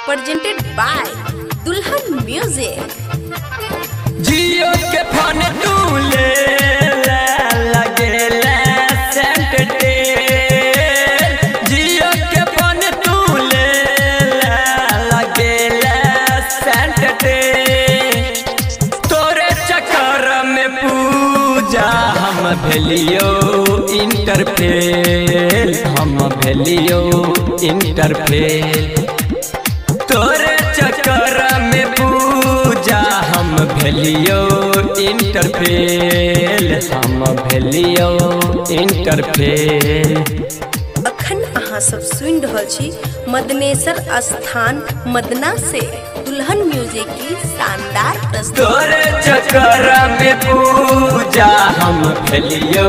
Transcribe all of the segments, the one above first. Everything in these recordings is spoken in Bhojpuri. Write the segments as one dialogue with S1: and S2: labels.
S1: presented by Dulhan Music.
S2: जियो के फोन तू ले लगेला सेंटे जियो के फोन तू ले लगेला सेंटे तोरे चक्कर में पूजा हम भेलियो इंटरफेल तोरे चक्कर में पूजा हम भेलियो इंटरफेल
S1: अखन अहाँ सब सुन रहल छी मदनेश्वर स्थान मदना से दुल्हन म्यूजिक की शानदार प्रस्तुति।
S2: तोरे चक्कर में पूजा हम भेलियो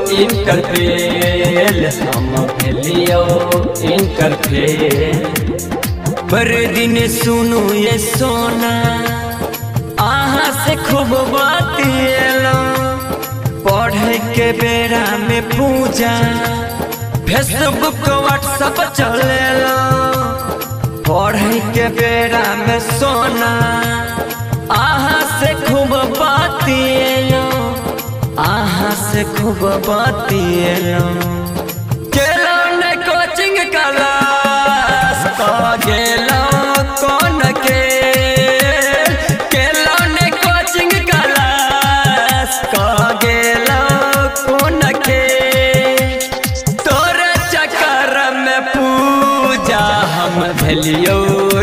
S2: इंटरफेल पर दिन सुनू ये सोना आहा से खूब बातिएलो पढ़े के बेरा में पूजा फेसबुक व्हाट्सएप चलेलो पढ़े के बेरा में सोना आहा से खूब बातिएलो केलो ने कोचिंग क्लास का गेलो कौन के केलो ने कोचिंग क्लास का गेलो कौन के तोरे चक्कर में पूजा हम भेलियो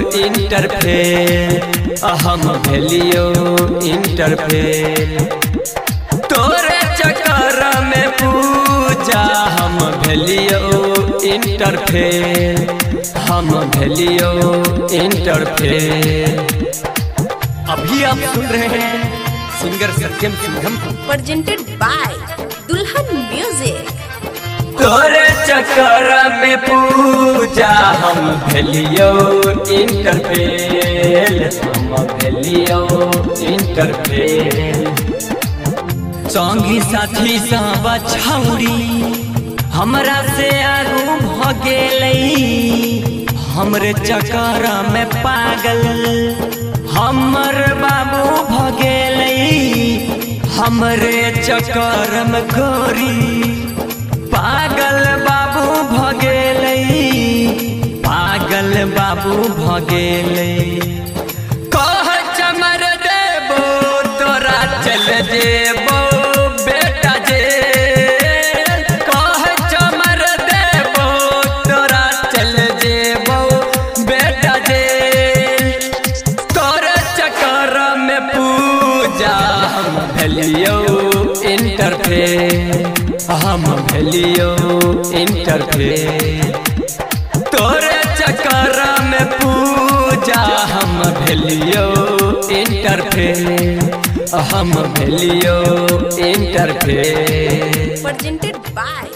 S2: इंटरफेल तोरे चक्कर में पूजा हम भेलियो इंटरफेल अभी आप सुन रहे हैं सिंगर सत्यम सिंघम को
S1: presented by Dulhan Music.
S2: तोरे चक्कर में पूजा हम भेलियो इंटरफेल संगी साथी सब छौरी हमरा से आगू भ गेलै हमरे चक्कर में पागल हमर बाबू भ गेलै हमरे चक्कर में गोरी पागल बाबू भ गेलै कह चमर देबो तोरा चल जेबो बेटा जे कह चमर देबो तोरा चल जेबो बेटा जे तोरे चक्कर में पूजा हम भेलियो इंटरफेल तोरे चक्कर में पूजा हम भेलियो इंटरफेल
S1: Presented by